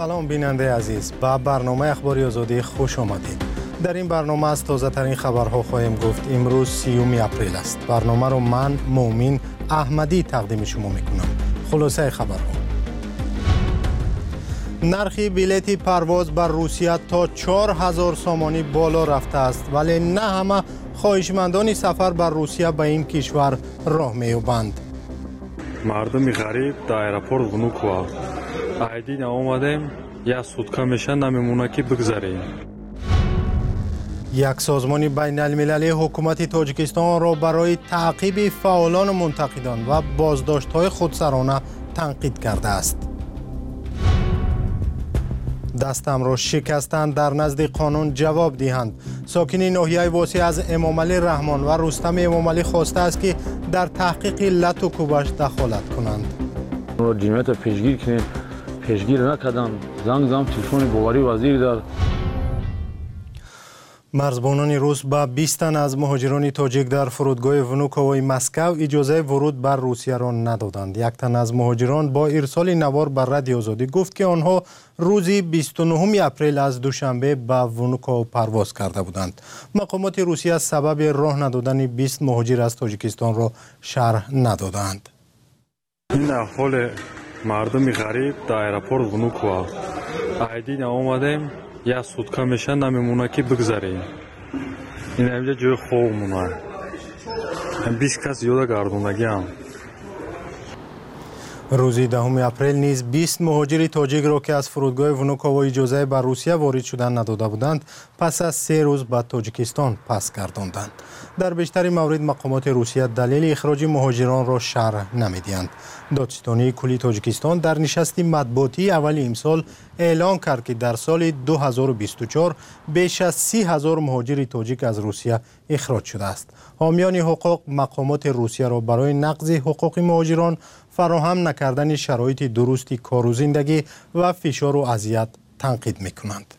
سلام بیننده عزیز، با برنامه اخباری آزادی خوش آمدید. در این برنامه از تازه ترین خبرها خواهیم گفت. امروز 30 اپریل است. برنامه رو من مومین احمدی تقدیم شما میکنم. خلاصه خبرها: نرخ بلیط پرواز بر روسیه تا 4000 سامانی بالا رفته است، ولی نه همه خواهشمندان سفر بر روسیه به این کشور راه می‌یابند. مردم غریب در ایرپورت ونوکووا ایدین آمدیم، یک سوتکا میشه نمیمونه که بگذاریم. یک سازمان بین المللی حکومت تاجیکستان را برای تعقیب فعالان و منتقدان و بازداشت‌های خودسرانه تنقید کرده است. دستم را شکستند، در نزد قانون جواب دهند. ساکن ناحیه واسع از امامعلی رحمان و رستم امامعلی خواسته است که در تحقیق لط و کوبش دخالت کنند. جمعیت پیشگیر کنیم، پیشگیر نکردن. زنگ تلفن باوری وزیر در مرزبانان روس به 20 تن از مهاجران تاجیک در فرودگاه ونوکووای مسکو اجازه ورود بر روسیه را ندادند. یک تن از مهاجران با ارسال نوار بر رادیو آزادی گفت که آنها روز 29 اپریل از دوشنبه به ونوکوو پرواز کرده بودند. مقامات روسیه سبب راه ندادن 20 مهاجر از تاجیکستان را شرح ندادند. این حال مردم غریب در ایرپورت ونوکووا ایدین آمدیم، یک سوتکا میشه نمیمونه که بگذاریم. این اینجا جای خوبمونه. 20 کس یودا گردوندگی هم. روز 10 اپریل نیز 20 مهاجر تاجیک را که از فرودگاه ونوکووا اجازه بر روسیه وارد شدن نداده بودند پس از 3 روز به تاجیکستان پس گرداندند. در بیشتر موارد مقامات روسیه دلیل اخراج مهاجران را شرح نمیدهند. دادستانی کلی تاجیکستان در نشستی مطبوعاتی اول امسال اعلام کرد که در سال 2024 بیش از 30,000 مهاجر تاجیک از روسیه اخراج شده است. حامیان حقوق مقامات روسیه را برای نقض حقوق مهاجران، فراهم نکردن شرایط درستی کار و زندگی و فشار و اذیت تنقید می‌کنند.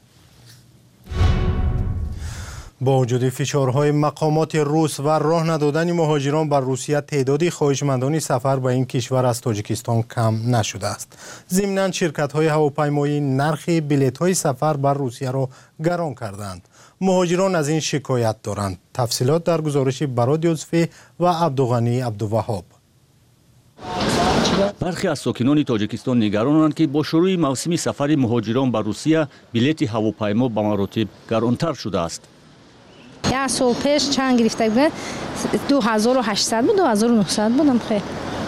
با وجود فشارهای مقامات روس و راه ندادن مهاجران بر روسیه، تعداد خواهشمندان سفر به این کشور از تاجیکستان کم نشده است. ضمناً شرکت‌های هواپیمایی نرخ بلیط‌های سفر بر روسیه را گران کردند. مهاجران از این شکایت دارند. تفصیلات در گزارش براد یوسفی و عبدالغنی عبدالوهاب. برخی از ساکنان تاجیکستان نگرانند که با شروع موسم سفر مهاجران به روسیه بلیط هواپیما به مراتب گرانتر شده است. یک سال پیش چند گرفته بودن 2800 بود، 2900 بودم. خیلی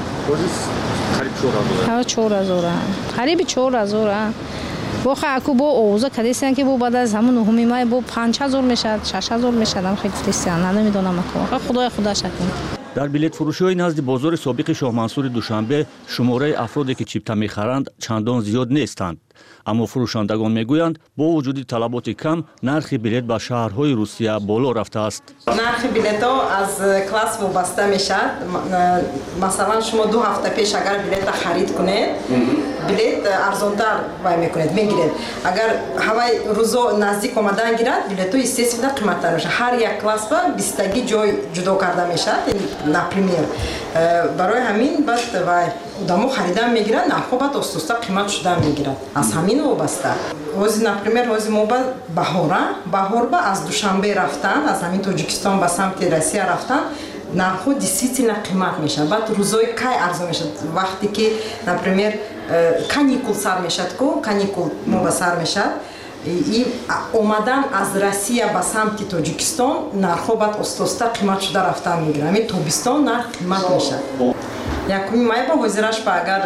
قریب 4000 قریب 4000 با خاکو با اوضاع کدیسن که بعد از همون نهمی ماه با 5000 میشد 6000 میشد. خیلی فریستیان نمیدونم خدا شکر. در بلیط فروشی‌های نزد بازار سابق شاه منصور دوشنبه شماره افرادی که چیپتا می‌خرند چندان زیاد نیستند، اما فروشندگان میگویند با وجود طلبات کم نرخ بلیط به شهرهای روسیه بالا رفته است. نرخ بلیط‌ها از کلاس وابسته میشد. مثلا شما 2 هفته پیش اگر بلیط خرید کنید بلیط ارزانتر وای میکنید میگیرید. اگر هوای روزا نزدیک اومدن گیرد بلیط‌ها استثنا قیمتتر میشه. هر یک کلاس با 20 جای جدا کرده میشه. نپریمیر برای همین بعد وای دامو خریدن میگیرن، نه بعد استوستا قیمت شدن میگیرن. از همین وابسته. روز نپریمیر روز موبا بهار با از دوشنبه رفتن از همین تاجیکستان به سمت روسیه رفتن نرخ دیسیتینا قیمت میشه. بعد روزای کی ارزان میشه وقتی که نپریمیر کانیکول سر میشد کو کانیکول موبا سر میشد. این اومدن از روسیه به سمت تاجیکستان نرخ بعد استوستا قیمت شده رفتن میگیرن. همین تابستان نرخ قیمت میشه. یکمی مای با گذراش با اگر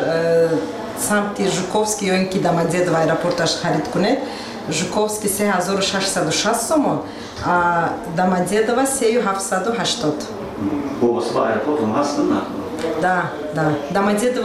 سمت ژوکوفسکی یا اینکه دامادزیدو ایرپورتش خرید کنید ژوکوفسکی 3660 سومون، دامادزیدو 3780. با ایرپورت هم هستن نه؟ Да. دامادزیدو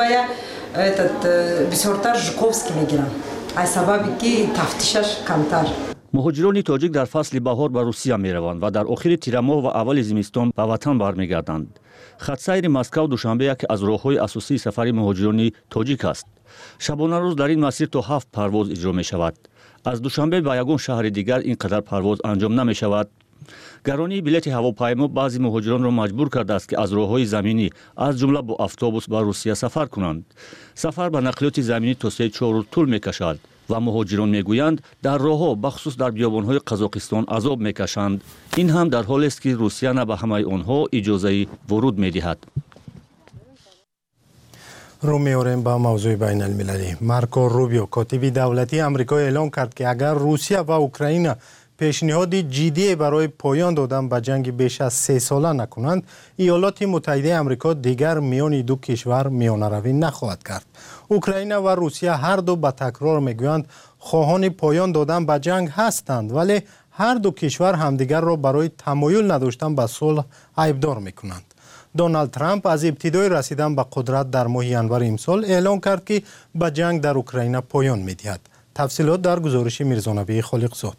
بسیارتر ژوکوفسکی میگیرن. از سببی که تفتیشش کمتر. مهاجران تاجیک در فصل بهار به روسیه می روند و در آخر تیر ماه و اول زمستان به وطن برمیگردند. خط سیر مسکو دوشنبه یکی از راه‌های اساسی سفر مهاجران تاجیک است. شبانه روز در این مسیر تا 7 پرواز اجرا می شود. از دوشنبه به یگان شهر دیگر اینقدر پرواز انجام نمی شود. گرانی بلیط هواپیما بعضی مهاجران را مجبور کرده است که از راه‌های زمینی از جمله با اتوبوس به روسیه سفر کنند. سفر به نقلیات زمینی تا 3-4 روز طول می‌کشد و مهاجران میگویند در راهها بخصوص در بیابانهای قزاقستان عذاب میکشند. این هم در حالی است که روسیه نه به همه آنها اجازه ورود میدهد. رو می‌آوریم با موضوع بین المللی. مارکو روبیو کاتب دولتی آمریکا اعلام کرد که اگر روسیه و اوکراین پیشنهاد جدی برای پایان دادن به جنگ بیش از 3 ساله نکنند، ایالات متحده آمریکا دیگر میان دو کشور میانه‌روی نخواهد کرد. اوکراین و روسیه هر دو به تکرار میگویند خواهان پایان دادن به جنگ هستند، ولی هر دو کشور همدیگر را برای تمایل نداشتن به صلح عیبدار میکنند. دونالد ترامپ از ابتدای رسیدن به قدرت در ماه ینور امسال اعلام کرد که به جنگ در اوکراین پایان می‌دهد. تفصیلات در گزارش میرزانبی خالقزاد.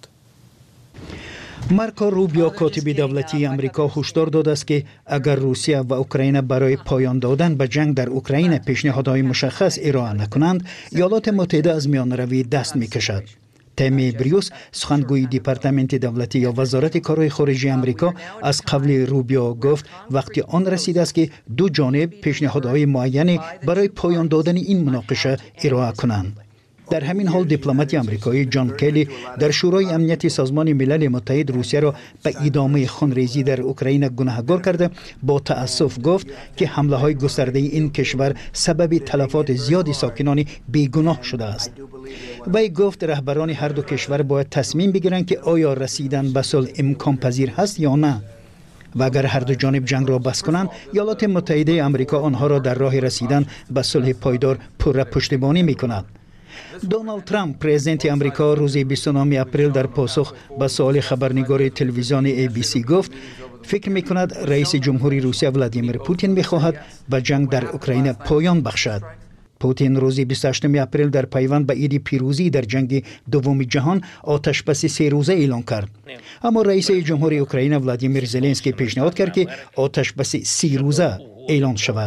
مارکو روبیو کاتب دولتی آمریکا هشدار داده است که اگر روسیه و اوکراین برای پایان دادن به جنگ در اوکراین پیشنهادهای مشخص ارائه نکنند، ایالات متحده از میانروی دست می‌کشد. تمی بریوس سخنگوی دپارتمنت دولتی یا وزارت کارهای خارجی آمریکا از قبل روبیو گفت وقتی آن رسیده است که دو جانب پیشنهادهای معینی برای پایان دادن این مناقشه ارائه کنند. در همین حال دیپلمات آمریکایی جان کلی در شورای امنیت سازمان ملل متحد روسیه را به ادامه خونریزی در اوکراین گناهکار کرده با تأسف گفت که حمله های گسترده این کشور سبب تلفات زیادی ساکنان بیگناه شده است. وی گفت رهبران هر دو کشور باید تصمیم بگیرند که آیا رسیدن به صلح امکان پذیر هست یا نه. و اگر هر دو جانب جنگ را بس کنند، ایالات متحده آمریکا آنها را در راه رسیدن به صلح پایدار پشتیبانی می‌کند. دونالد ترامپ پرزیدنت آمریکا روز 29 اپریل در پاسخ به سوال خبرنگار تلویزیون ABC گفت فکر می‌کند رئیس جمهوری روسیه ولادیمیر پوتین می‌خواهد به جنگ در اوکراین پایان بخشد. پوتین روز 28 اپریل در پیوند به عید پیروزی در جنگ دوم جهان آتشبس 3 روزه اعلام کرد. اما رئیس جمهوری اوکراین ولادیمیر زلنسکی پیشنهاد کرد که آتشبس 30 روزه اعلان شود.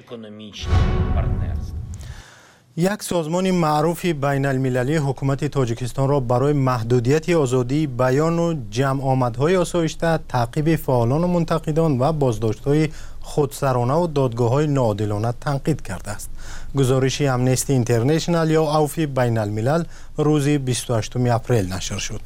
یک سازمان معروف بین المللی حکومت تاجیکستان را برای محدودیت آزادی بیان و جمع آمدهای آسایشته، تعقیب فعالان و منتقدان و بازداشت‌های خودسرانه و دادگاه‌های ناعادلانه تنقید کرده است. گزارش امنستی اینترنشنال یا عفو بین الملل روز 28 اپریل نشر شد.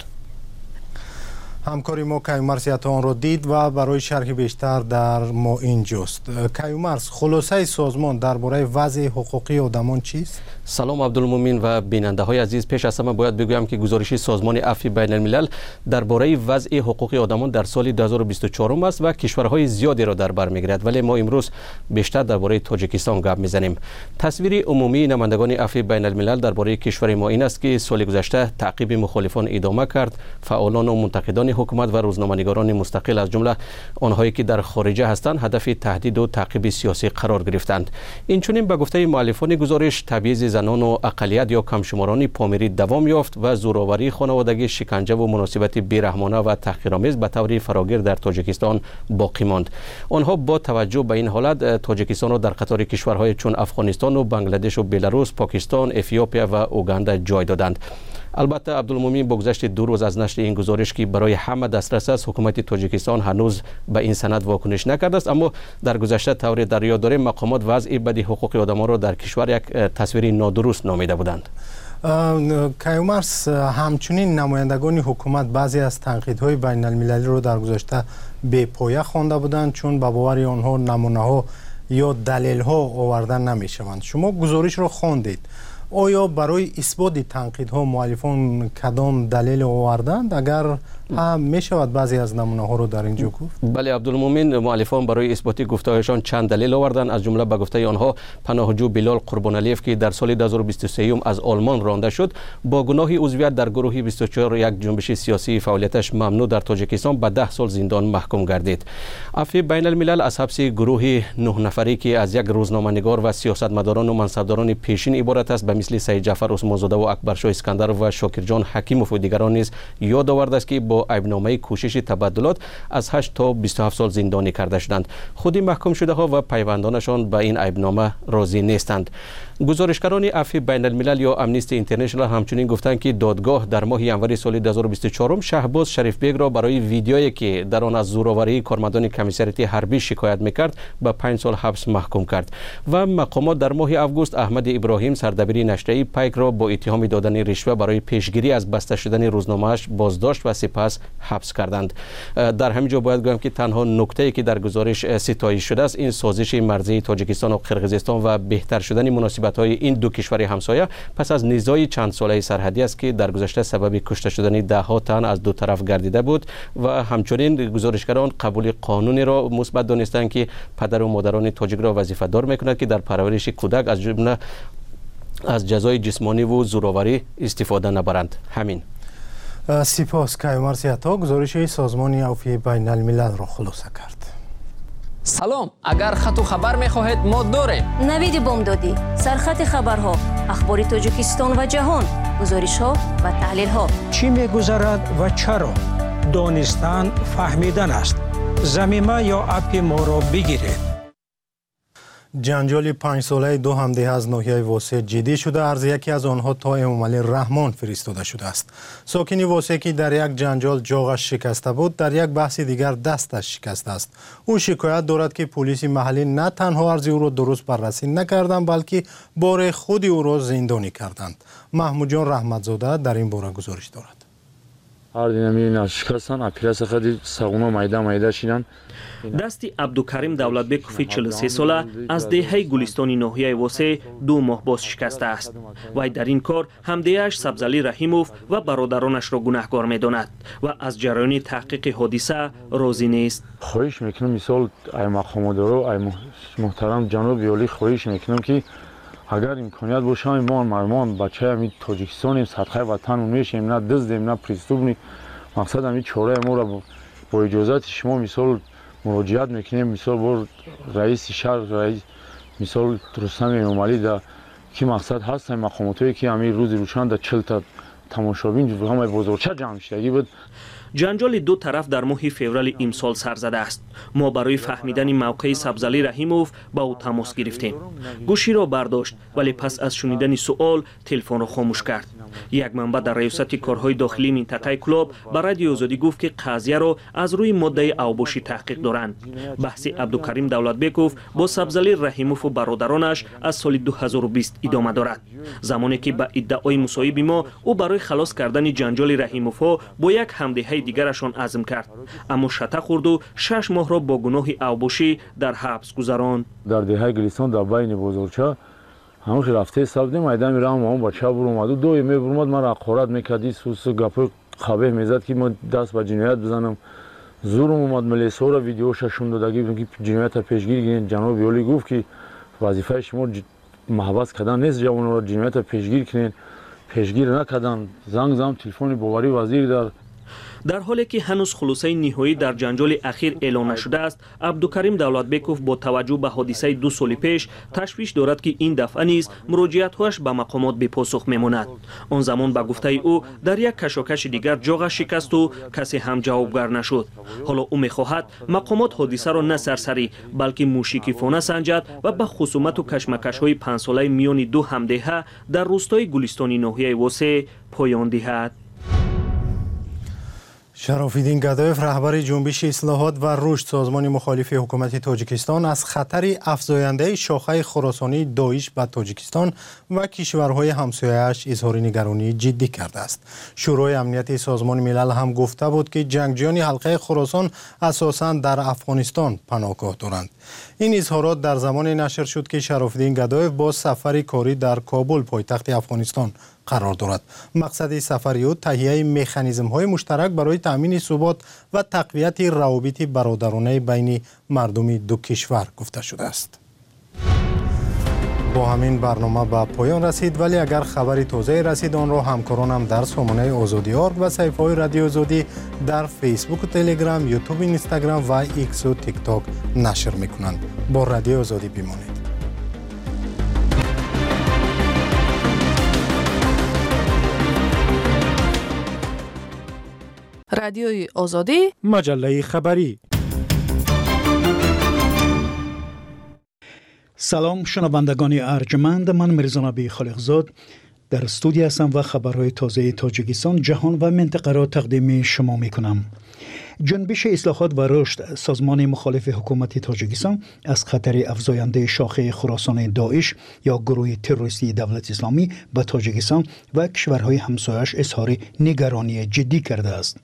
همکاری ما کیومرس آن را دید و برای شرح بیشتر در ما اینجاست. کیومرس، خلاصه سازمان درباره وضع حقوقی آدمان چیست؟ سلام عبدالمومن و بیننده های عزیز. پیش از همه باید بگویم که گزارش سازمان عفو بین الملل درباره وضع حقوق آدمان در سال 2024 است و کشورهای زیادی را در بر میگیرد، ولی ما امروز بیشتر درباره تاجیکستان گپ میزنیم. تصویر عمومی نمایندگان عفو بین الملل درباره کشور ما این است که سال گذشته تعقیب مخالفان ادامه کرد. فعالان و منتقدان حکومت و روزنامه‌نگاران مستقل از جمله آنهایی که در خارجه هستند هدف تهدید و تعقیب سیاسی قرار گرفتند. اینچنین به گفته مؤلفان گزارش تبعیض زنان و اقلیت یا کمشماران پامیری دوام یافت و زورآوری خانوادگی، شکنجه و مناسبت بیرحمانه و تحقیرآمیز به طور فراگیر در تاجیکستان باقی ماند. آنها با توجه به این حالت تاجیکستان را در قطار کشورهای چون افغانستان و بنگلادش و بلاروس، پاکستان، اتیوپیا و اوگاندا جای دادند. البته عبدالمومن بگذشت 2 روز از نشر این گزارش که برای همه دسترس است، حکومت تاجیکستان هنوز به این سند واکنش نکرده است، اما در گذشته طور در یاد داریم مقامات وضع بد حقوق آدمان را در کشور یک تصویر نادرست نامیده بودند. کیومرس، همچنین نمایندگان حکومت بعضی از تنقیدهای بین المللی را در گذشته بی پایه خوانده بودند چون به باور آنها نمونه‌ها یا دلیل‌ها آورده نمی‌شوند. شما گزارش را خواندید. آیا برای اثبات تنقیدها مؤلفان کدام دلیل آوردند؟ اگر می شود بعضی از نمونه ها رو در اینجا گفت؟ بله عبدالمومن، مؤلفان برای اثبات گفته‌هایشان چند دلیل آوردند. از جمله به گفته آنها پناهجو بلال قربانعلیف که در سال 2023 از آلمان رانده شد با گناه عضویت در گروه 24 یک جنبش سیاسی فعالیتش ممنوع در تاجیکستان به 10 سال زندان محکوم گردید. عفو بین الملل از حبس گروه 9 نفری که از یک روزنامه‌نگار و سیاستمداران و منصبداران پیشین عبارت است به مثل سید جعفر عثمانزاده و اکبرشاه اسکندر و شاکرجان حکیموف و دیگران نیز یاد آورده است که با عیبنامه کوشش تبادلات از 8 تا 27 سال زندانی کرده شدند. خودی محکوم شده ها و پیوندانشان به این عیبنامه راضی نیستند. گزارشگران عفو بین الملل یا امنیستی اینترنشنال همچنین گفتند که دادگاه در ماه ینوری سال 2024 شهباز شریف بیگ را برای ویدیویی که در آن از زورآوری کارمندان کمیسریاتی حربی شکایت میکرد به 5 سال حبس محکوم کرد و مقامات در ماه اوگوست احمد ابراهیم سردبیر نشریه پیک را با اتهام دادن رشوه برای پیشگیری از بسته شدن روزنامه‌اش بازداشت و سپس حبس کردند. در همین جا باید گویم که تنها نکته‌ای که در گزارش ستایش شده است این سازش مرزی تاجیکستان و قرقیزستان و بهتر شدن مناسبت‌های این دو کشور همسایه پس از نزاع چند ساله سرحدی است که در گذشته سبب کشته شدن ده‌ها تن از دو طرف گردیده بود و همچنین گزارشگران قبول قانونی را مثبت دانستند که پدر و مادران تاجیک را وظیفه دار می‌کند که در پرورش کودک از جمله از جزای جسمانی و زورآوری استفاده نبرند. همین. سپاس کیومرث عطا گزارش سازمان عفو بین الملل را خلاصه کرد. سلام، اگر خط و خبر می‌خواهید ما داریم. نوید بامدادی، سرخط خبرها، اخبار تاجیکستان و جهان، گزارش‌ها و تحلیل‌ها. چی می‌گذرد و چرا؟ دانستن فهمیدن است. ضمیمه یا اپ ما را بگیرید. جنجال 5 ساله دو همدیه از ناحیه واسه جدی شده، عرض یکی از آنها تا امامعلی رحمان فرستاده شده است. ساکن واسه که در یک جنجال جاغش شکسته بود، در یک بحث دیگر دستش شکسته است. او شکایت دارد که پلیس محلی نه تنها عرض او را درست بررسی نکردند بلکه بار خود او را زندانی کردند. محمود جان رحمتزاده در این باره گزارش دارد. هر دینمی شکستن اپیراس خدی ساغونا مایده شیدن. دستی عبدالکریم دولتبکوفی 43 ساله از دهه گلستانی ناحیه واسه 2 ماه باز شکسته است. وی در این کار همدیه‌اش سبزعلی رحیموف و برادرانش را گناهکار می‌داند و از جریان تحقیق حادثه راضی نیست. خواهش میکنم مثال ای مقامدارا ای محترم جناب ولی خواهش میکنم که اگر امکانیت باشه ما بچه همین تاجیکستانیم صدقه وطن میشیم نه دزدیم نه پریستوبنی مقصد همین چاره ما را با اجازت شما مثال مراجعت میکنیم مثال با رئیس شهر رئیس مثال رستم امامعلی در کی مقصد هست مقاماتی که همین روز روشن در 40 تا تماشابین همه بازارچه جمع شدگی بود. جنجال دو طرف در ماه فوریه امسال سر زده است. ما برای فهمیدن موقع سبزعلی رحیموف با او تماس گرفتیم. گوشی را برداشت ولی پس از شنیدن سوال تلفن را خاموش کرد. یک منبع در ریاست کارهای داخلی منطقه کلاب به رادیو آزادی گفت که قضیه را از روی ماده اوباشی تحقیق دارند. بحث عبدالکریم دولتبکوف با سبزعلی رحیموف و برادرانش از سال 2020 ادامه دارد. زمانی که به ادعای مصاحب ما او برای خلاص کردن جنجال رحیموف با یک همدیه دیگرشان عزم کرد، اما شته خورد و 6 ماه را با گناه اوباشی در حبس گذراند. در دهه گلستان در بین بازارچه همون رفته سبد میدان میرم اون بچه بر اومد دو می برمد من حقارت میکردی سوس گپ خبه میزد که ما دست به جنایت بزنم زورم اومد ملیسا را ویدیوش شون دادگی که جنایت پیشگیری جناب ولی گفت که وظیفه شما محبس کردن نیست جوان را جنایت پیشگیر کنین پیشگیر نکردن زنگ تلفن باوری وزیر در حالی که هنوز خلاصه نهایی در جنجال اخیر اعلان نشده است، عبدالکریم دولتبکوف با توجه به حادثه 2 سال پیش تشویش دارد که این دفعه نیز مراجعت‌هایش به مقامات بی پاسخ میماند. آن زمان به گفته او در یک کشاکش دیگر جاغش شکست و کسی هم جوابگر نشد. حالا او می‌خواهد مقامات حادثه را نه سرسری بلکه موشکیفانه سنجد و به خصومت و کشمکش‌های 5 ساله میان دو همدیه در روستای گلستانی ناحیه واسع پایان دهد. شراف‌الدین گدایف رهبر جنبش اصلاحات و رشد سازمان مخالف حکومت تاجیکستان از خطر افزاینده شاخه خراسانی داعش به تاجیکستان و کشورهای همسایه‌اش اظهار نگرانی جدی کرده است. شورای امنیت سازمان ملل هم گفته بود که جنگجویان حلقه خراسان اساساً در افغانستان پناهگاه دارند. این اظهارات در زمانی نشر شد که شراف‌الدین گدایف با سفر کاری در کابل پایتخت افغانستان قرار دارد. مقصد سفر او تهیه مکانیزم‌های مشترک برای تأمین ثبات و تقویت روابط برادرانه بین مردم دو کشور گفته شده است. با همین برنامه به پایان رسید، ولی اگر خبری تازه رسید آن را همکارانم در سامانه آزادی آرگ و صفحه‌های رادیو آزادی در فیسبوک و تلگرام، یوتیوب، اینستاگرام و ایکس و تیک تاک نشر می‌کنند. با رادیو آزادی بمانید. رادیوی آزادی، مجله خبری. سلام شنوندگان ارجمند، من میرزا نبی خالقزاد در استودیو هستم و خبرهای تازه تاجیکستان، جهان و منطقه را تقدیم شما میکنم. جنبش اصلاحات و رشد، سازمان مخالف حکومت تاجیکستان از خطر افزاینده شاخه خراسان داعش یا گروه تروریستی دولت اسلامی به تاجیکستان و کشورهای همسایه‌اش اظهار نگرانی جدی کرده است.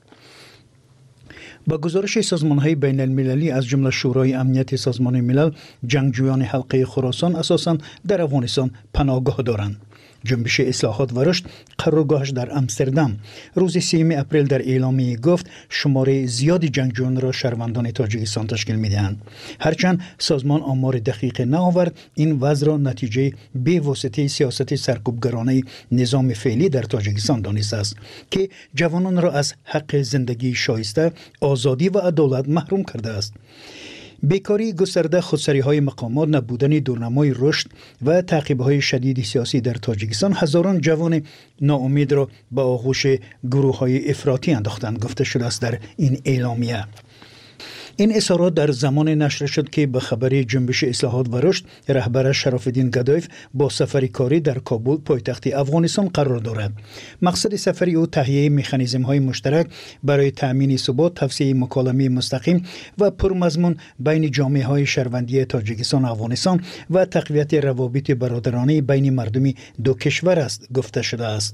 با گزارش سازمان‌های بین المللی از جمله شورای امنیت سازمان ملل، جنگجویان حلقه خراسان اساساً در افغانستان پناهگاه دارند. جنبش اصلاحات و رشد قرارگاهش در امستردام روز 3 اپریل در اعلامیه گفت شمار زیادی جنگجویان را شهروندان تاجیکستان تشکیل می‌دهند. هرچند سازمان آمار دقیق نآورد، این وضع را نتیجه بی‌واسطه سیاست سرکوبگرانه نظام فعلی در تاجیکستان دانسته است که جوانان را از حق زندگی شایسته، آزادی و عدالت محروم کرده است. بیکاری گسترده، خودسری‌های مقامات، نبودن دورنمای رشد و تعقیب‌های شدید سیاسی در تاجیکستان هزاران جوان ناامید را به آغوش گروه‌های افراطی انداختند، گفته شده است در این اعلامیه. این اظهارات در زمان نشر شد که به خبر جنبش اصلاحات و رشد رهبر شرف الدین گدایف با سفری کاری در کابل پایتخت افغانستان قرار دارد. مقصد سفری او تهیه مکانیزم‌های مشترک برای تأمین ثبات، توسعه مکالمه مستقیم و پرمضمون بین جامعه‌های شهروندی تاجیکستان و افغانستان و تقویت روابط برادرانه بین مردم دو کشور است، گفته شده است.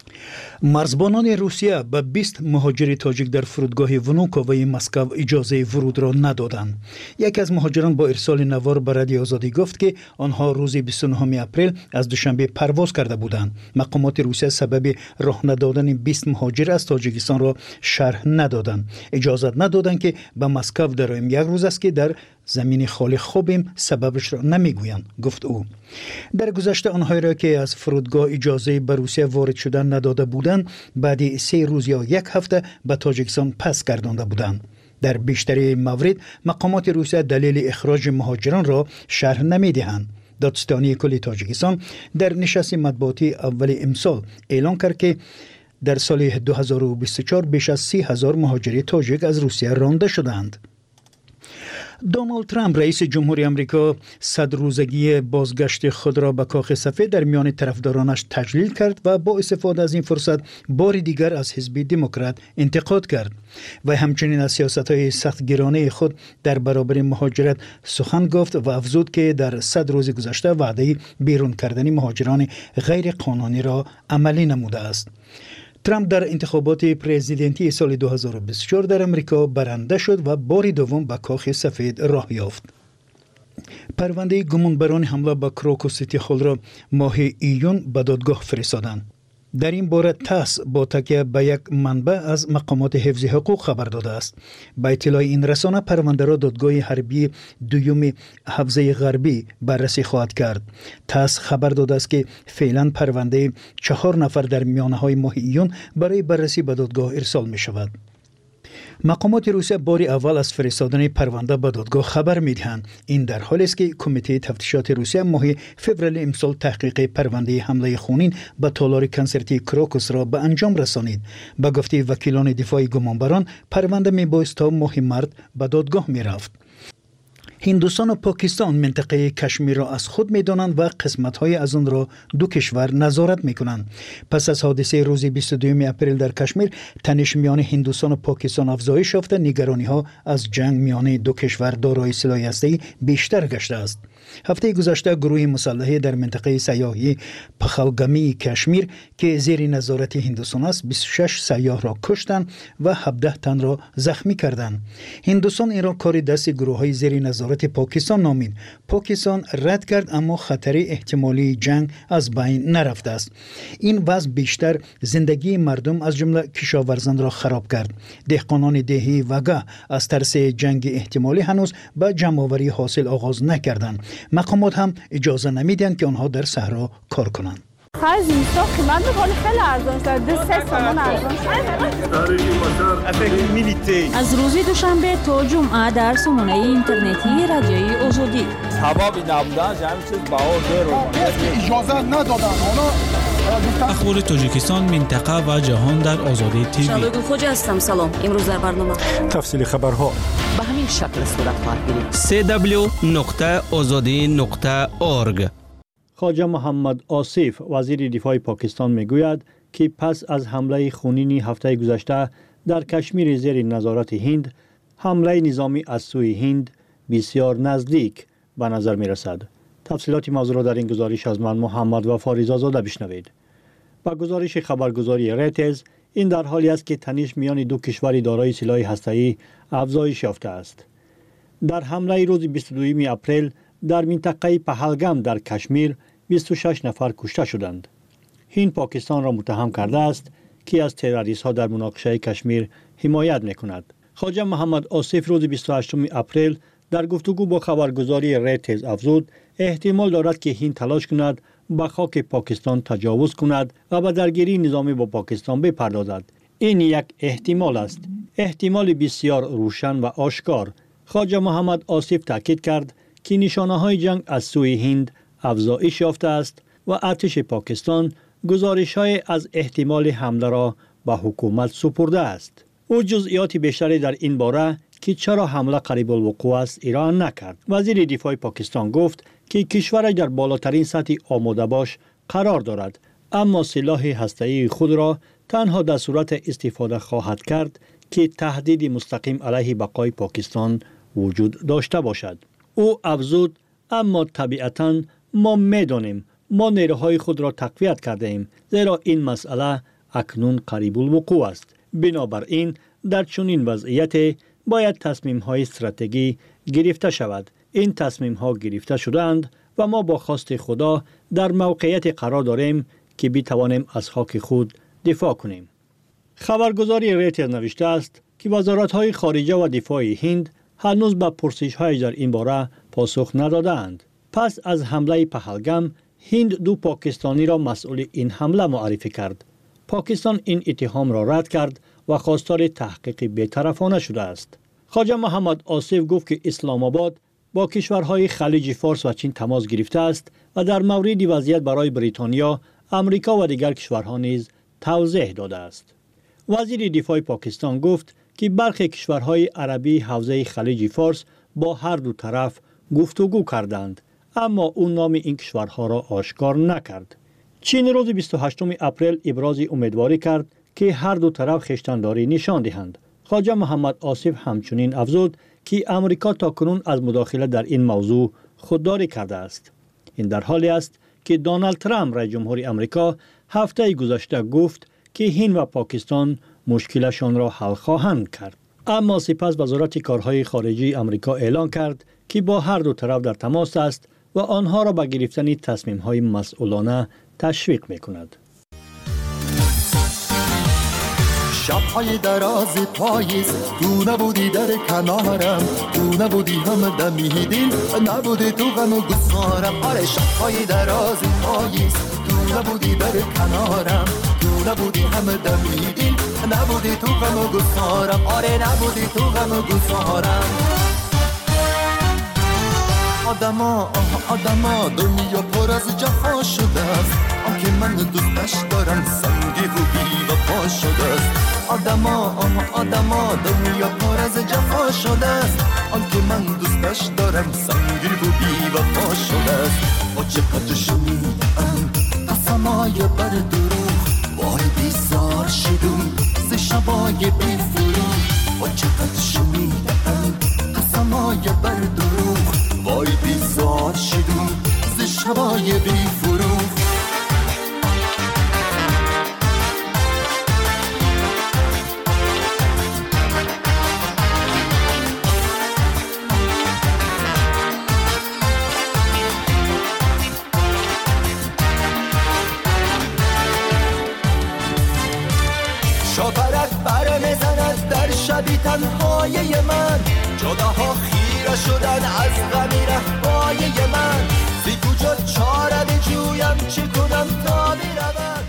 مرزبانان روسیه به 20 مهاجر تاجیک در فرودگاه ونوکووی مسکو اجازه ورود را ندادند. یکی از مهاجران با ارسال نوار به رادیو آزادی گفت که آنها روز 29 اپریل از دوشنبه پرواز کرده بودند. مقامات روسیه سبب راه ندادن 20 مهاجر از تاجیکستان را شرح ندادند. اجازه ندادند که به مسکو درایم. یک روز است که در زمین خالی خوبیم، سببش را نمیگویند، گفت او. در گذشته آنهایی را که از فرودگاه اجازه به روسیه وارد شدن نداده بودند، بعد 3 روز یا 1 هفته به تاجیکستان پس گردانده بودند. در بیشتر موارد مقامات روسیه دلیل اخراج مهاجران را شرح نمیدهند. دادستانی کل تاجیکستان در نشست مطبوعاتی اول امسال اعلان کرد که در سال 2024 بیش از 30,000 مهاجر تاجیک از روسیه رانده شدند. دونالد ترامپ رئیس جمهوری آمریکا 100 روزگی بازگشت خود را به کاخ سفید در میان طرفدارانش تجلیل کرد و با استفاده از این فرصت بار دیگر از حزب دموکرات انتقاد کرد و همچنین از سیاست‌های سختگیرانه خود در برابر مهاجرت سخن گفت و افزود که در 100 روز گذشته وعده بیرون کردن مهاجران غیر قانونی را عملی نموده است. ترامپ در انتخابات پرزیدنتی سال 2024 در امریکا برنده شد و بار دوم به کاخ سفید راه یافت. پرونده گمانبران حمله به کروکوس سیتی هال را ماه ایون به دادگاه فرستادند. در این باره تاس با تکیه به یک منبع از مقامات حفظ حقوق خبر داده است. با اطلاع این رسانه پرونده را دادگاه حربی دوم حوزه غربی بررسی خواهد کرد. تاس خبر داده است که فعلا پرونده 4 نفر در میانه‌های ماه ایون برای بررسی به دادگاه ارسال می شود. مقامات روسیه بار اول از فرستادن پرونده به دادگاه خبر می‌دهند. این در حالی است که کمیته تفتیشات روسیه ماه فوریه امسال تحقیق پرونده حمله خونین به تالار کنسرتی کروکوس را به انجام رسانید. به گفته وکیلان دفاع گمانبران، پرونده میبایست تا ماه مارس به دادگاه میرفت. هندوستان و پاکستان منطقه کشمیر را از خود می‌دانند و قسمت‌های از آن را دو کشور نظارت می‌کنند. پس از حادثه روز 22 اپریل در کشمیر، تنش میان هندوستان و پاکستان افزایش یافته، نگرانی‌ها از جنگ میان دو کشور دارای سلاح هسته‌ای بیشتر گشته است. هفته گذشته گروه مسلح در منطقه سیاحی پخلگامی کشمیر که زیر نظارت هندوستان است 26 سیاح را کشتند و 17 تن را زخمی کردند. هندوستان این را کار دست گروه‌های زیر نظارت پاکستان نامید. پاکستان رد کرد، اما خطر احتمالی جنگ از بین نرفته است. این وضع بیشتر زندگی مردم از جمله کشاورزان را خراب کرد. دهقانان دهی وگا از ترس جنگ احتمالی هنوز به جمع‌آوری حاصل آغاز نکردند. مقامات هم اجازه نمیدن که آنها در صحرا کار کنند. خیلی اینستا قیمت می‌کنه، خیلی ارزان شده، 2-3 تومان ارزان شده. از روز دوشنبه تا جمعه در سامانه اینترنتی رادیوی آزادی. سبب نبودن همین چیز باور رو اجازه ندادن. اونا اخبار تاجیکستان، منطقه و جهان در آزادی تیوی. شادو خوج هستم. سلام. امروز در برنامه تفصیل خبرها به همین شکل صورت خواهد گرفت. www.azadi.org. خواجه محمد آصف وزیر دفاع پاکستان میگوید که پس از حمله خونین هفته گذشته در کشمیر زیر نظارت هند، حمله نظامی از سوی هند بسیار نزدیک به نظر می رسد. تفصیلات موضوع را در این گزارش از من محمد و فاریز آزاده بشنوید. با گزارش خبرگزاری ریترز، این در حالی است که تنش میان دو کشور دارای سلاح هسته‌ای افزایش یافته است. در حمله روز 22 اپریل در منطقه پهلگام در کشمیر 26 نفر کشته شدند. هند پاکستان را متهم کرده است که از تروریست ها در مناقشه کشمیر حمایت میکند. خواجه محمد آصف روز 28 اپریل در گفتگو با خبرگزاری ریترز افزود احتمال دارد که هند تلاش کند به خاک پاکستان تجاوز کند و به درگیری نظامی با پاکستان بپردازد. این یک احتمال است، احتمال بسیار روشن و آشکار. خواجه محمد آصف تاکید کرد که نشانه‌های جنگ از سوی هند افزایش یافته است و ارتش پاکستان گزارش‌های از احتمال حمله را به حکومت سپرده است. او جزئیات بیشتری در این باره که چرا حمله قریب الوقوع است ایران نکرد. وزیر دفاع پاکستان گفت که کشور در بالاترین سطح آماده باش قرار دارد، اما سلاح هسته‌ای خود را تنها در صورت استفاده خواهد کرد که تهدید مستقیم علیه بقای پاکستان وجود داشته باشد. او افزود اما طبیعتاً ما می‌دانیم ما نیروهای خود را تقویت کرده ایم، زیرا این مسئله اکنون قریب الوقوع است. بنابراین در چنین وضعیت باید تصمیم‌های استراتژی گرفته شود. این تصمیم‌ها گرفته شدند و ما با خواست خدا در موقعیت قرار داریم که بتوانیم از خاک خود دفاع کنیم. خبرگزاری ریترز نوشته است که وزارت‌های خارجه و دفاع هند هنوز به پرسش‌های در این باره پاسخ ندادند. پس از حمله پهلگام، هند دو پاکستانی را مسئول این حمله معرفی کرد. پاکستان این اتهام را رد کرد و خواستار تحقیق بی‌طرفانه شده است. خواجه محمد آصف گفت که اسلام آباد با کشورهای خلیج فارس و چین تماس گرفته است و در مورد وضعیت برای بریتانیا، امریکا و دیگر کشورها نیز توضیح داده است. وزیر دفاع پاکستان گفت که برخی کشورهای عربی حوزه خلیج فارس با هر دو طرف گفتگو کردند، اما او نام این کشورها را آشکار نکرد. چین روز 28 اپریل ابراز امیدواری کرد که هر دو طرف خویشتنداری نشان دهند. خواجه محمد آصف همچنین افزود که امریکا تاکنون از مداخله در این موضوع خودداری کرده است. این در حالی است که دونالد ترامپ رئیس جمهور امریکا هفته گذشته گفت که هند و پاکستان مشکلشان را حل خواهند کرد. اما سپس وزارت کارهای خارجه امریکا اعلان کرد که با هر دو طرف در تماس است و آنها را به گرفتن تصمیم‌های مسئولانه تشویق می‌کند. شب‌های دراز پاییز تو نبودی در کنارم، تو نبودی هم دمیدین، نبودی تو غم و گسارم. آره شب‌های دراز پاییز تو نبودی در کنارم، تو نبودی هم دمیدین، نبودی تو غم و گسارم. آره نبودی تو غم و گسارم. آدما دنیا پر از جفا شده است، آنکه من دوستش دارم سنگی و بی وفا شده است. آدما دنیا پر از جفا شده است، آنکه من دوستش دارم سنگی و بی وفا شده است. با چقدر شنیدم قسمای بر دروغ، وای بیزار شدم ز شبای بی فروغ. با چقدر شنیدم قسمای بر دروغ، وای بیزار شدم ز شبای بی فروغ. شاپرک بر میزند در شبی تنهای من، جداها خیره شدن از غمی رهبای من. بی کجا چاره بجویم چه کنم تا میرود.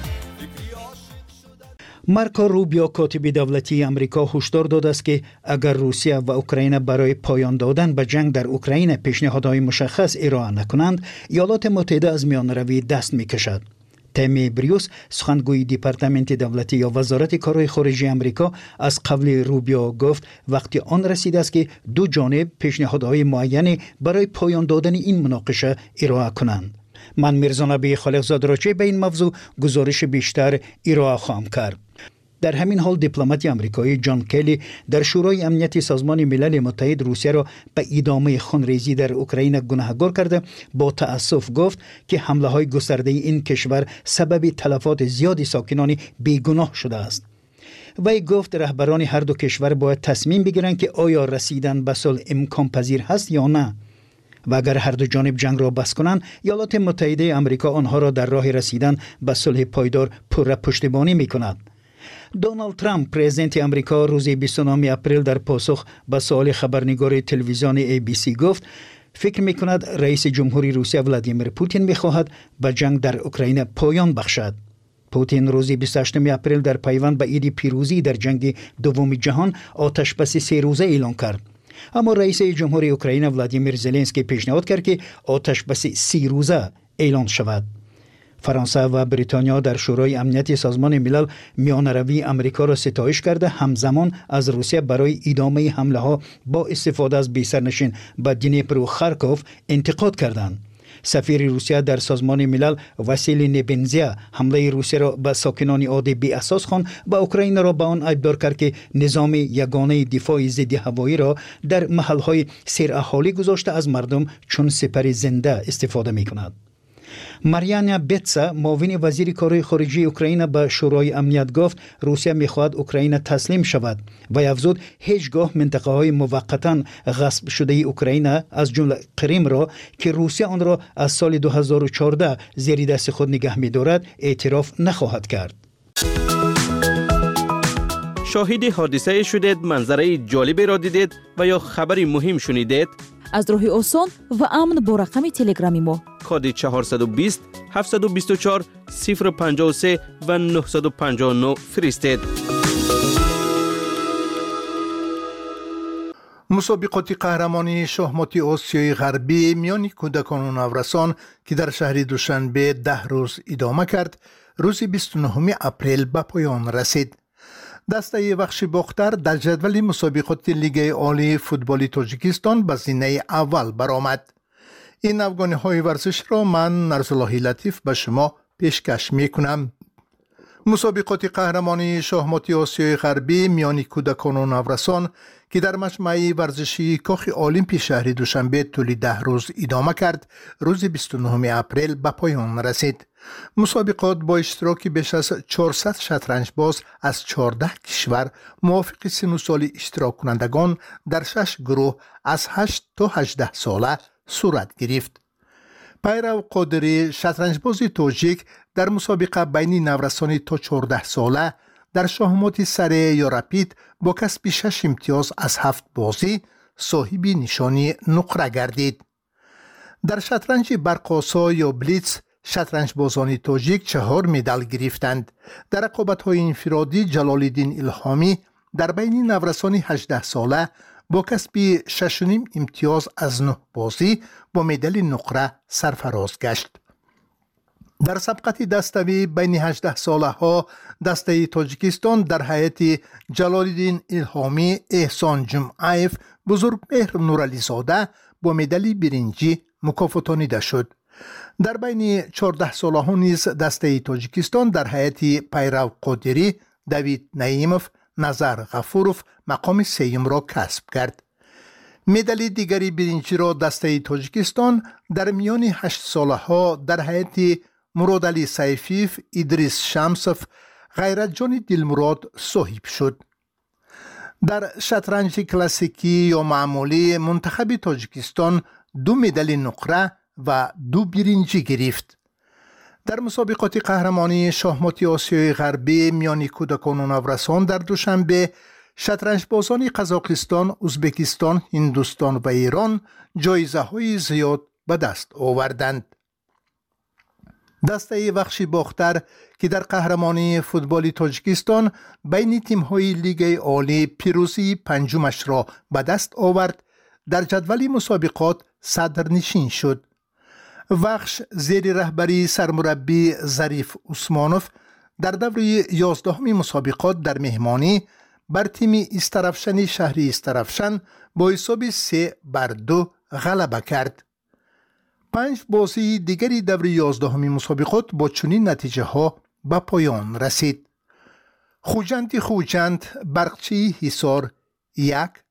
مارکو روبیو کاتب دولتی امریکا هشدار داده است که اگر روسیه و اوکراین برای پایان دادن به جنگ در اوکراین پیشنهادهای مشخص ارائه نکنند، ایالات متحده از میانروی دست میکشد. تمی بریوس سخنگوی دیپارتمنت دولتی یا وزارت کارهای خارجی آمریکا از قبل روبیو گفت وقتی آن رسیده است که دو جانب پیشنهادهای معینی برای پایان دادن این مناقشه ارائه کنند. من میرزا نبی خالقزاد راجع به این موضوع گزارش بیشتر ارائه خواهم کرد. در همین حال دیپلمات آمریکایی جان کلی در شورای امنیت سازمان ملل متحد روسیه را به ادامه خونریزی در اوکراین گناهکار کرده با تأسف گفت که حمله های گسترده این کشور سبب تلفات زیادی ساکنان بیگناه شده است. وی گفت رهبران هر دو کشور باید تصمیم بگیرند که آیا رسیدن به صلح امکان پذیر هست یا نه. و اگر هر دو جانب جنگ را بس کنند، ایالات متحده آمریکا آنها را در راه رسیدن به صلح پایدار پشتیبانی می‌کند. دونالد ترامپ پرزیدنت آمریکا روز 29 اپریل در پاسخ به سوال خبرنگار تلویزیون ABC گفت فکر می‌کند رئیس جمهوری روسیه ولادیمیر پوتین می‌خواهد به جنگ در اوکراین پایان بخشد. پوتین روز 28 اپریل در پیوند به عید پیروزی در جنگ دوم جهان آتشبس 3 روزه اعلام کرد. اما رئیس جمهوری اوکراین ولادیمیر زلنسکی پیشنهاد کرد که آتشبس 30 روزه اعلان شود. فرانسه و بریتانیا در شورای امنیت سازمان ملل میانروی آمریکا را ستایش کرده همزمان از روسیه برای ادامه حمله ها با استفاده از بی‌سرنشین به دنیپر و خارکوف انتقاد کردند. سفیر روسیه در سازمان ملل واسیلی نبنزیا حمله روسیه را به ساکنان عادی بی اساس خواند و اوکراین را به آن ادعا کرد که نظام یگانه دفاع ضد هوایی را در محل‌های سیراهالی گذاشته از مردم چون سپر زنده استفاده می‌کند. ماریانا بتسا معاون وزیر کارهای خارجی اوکراین به شورای امنیت گفت روسیه می‌خواهد اوکراین تسلیم شود و افزود هیچگاه منطقه‌های موقتاً غصب شده اوکراین از جمله کریم را که روسیه آن را از سال 2014 زیر دست خود نگه می‌دارد اعتراف نخواهد کرد. شاهد حادثه شدید، منظره جالبی را دیدید و یا خبری مهم شنیدید؟ از راه آسان و امن با رقم تلگرامی ما کد 420 724 053 و 959 فرستید. مسابقات قهرمانی شاهمات آسیای غربی میان کودکان و نورسان که در شهر دوشنبه 10 روز ادامه کرد، روز 29 اپریل به پایان رسید. دسته بخش باختر در جدول مسابقات لیگ عالی فوتبال تاجیکستان به زینه اول برآمد. این افغانی‌های ورزش را من نرسالله لطیف به شما پیشکش می‌کنم. مسابقات قهرمانی شاهمات آسیای غربی میان کودکان و نورسان که در مجمع ورزشی کاخ المپی شهر دوشنبه طول 10 روز ادامه کرد، روز 29 اپریل به پایان رسید. مسابقات با اشتراک بیش از 400 شطرنج باز از 14 کشور موافق سن و سال اشتراک کنندگان در 6 گروه از 8 تا 18 ساله صورت گرفت. پیرو قادری شطرنج بازی تاجیک در مسابقه بین نورسان تا 14 ساله در شاهمات سریع یا رپید با کسب 6 امتیاز از 7 بازی صاحب نشانی نقره گردید. در شطرنج برق‌آسا یا بلیتز شطرنج بازان تاجیک 4 مدال گرفتند. در رقابت‌های انفرادی جلال الدین الهامی در بین نورسان 18 ساله با کسب 6.5 امتیاز از 9 بازی با مدال نقره سرفراز گشت. در سبقت دستوی بین 18 ساله ها دسته تاجیکستان در هیئت جلال الدین الهامی احسان جمعیف بزرگمهر نورعلیزاده با مدال برنجی مکافاتانیده شد. در بین 14 ساله ها نیز دسته تاجیکستان در هیئت پیرو قادری دوید نعیموف نظر غفوروف مقام سیم را کسب کرد. مدال دیگری برنجی را دسته تاجیکستان در میان 8 ساله ها در هیئت مراد علی سیفیف، ادریس شمسوف، غیرت جان دلمراد صاحب شد. در شطرنج کلاسیکی یا معمولی منتخب تاجیکستان 2 مدال نقره و 2 برنجی گرفت. در مسابقات قهرمانی شاهمات آسیای غربی میان کودکان و نورسان در دوشنبه شطرنج بازان قزاقستان، ازبکستان، هندوستان و ایران جایزه های زیاد به دست آوردند. دسته بخش باختر که در قهرمانی فوتبال تاجیکستان بین تیم‌های لیگ عالی پیروزی پنجمش را به دست آورد، در جدول مسابقات صدرنشین شد. وخش زیر رهبری سرمربی ظریف عثمانوف در دوره 11 مسابقات در مهمانی بر تیم استرفشن شهری استرفشن با حساب 3-2 غلبه کرد. 5 بازی دیگری دوره 11 مسابقات با چنین نتیجه ها به پایان رسید. خوجند برقچی حصار 1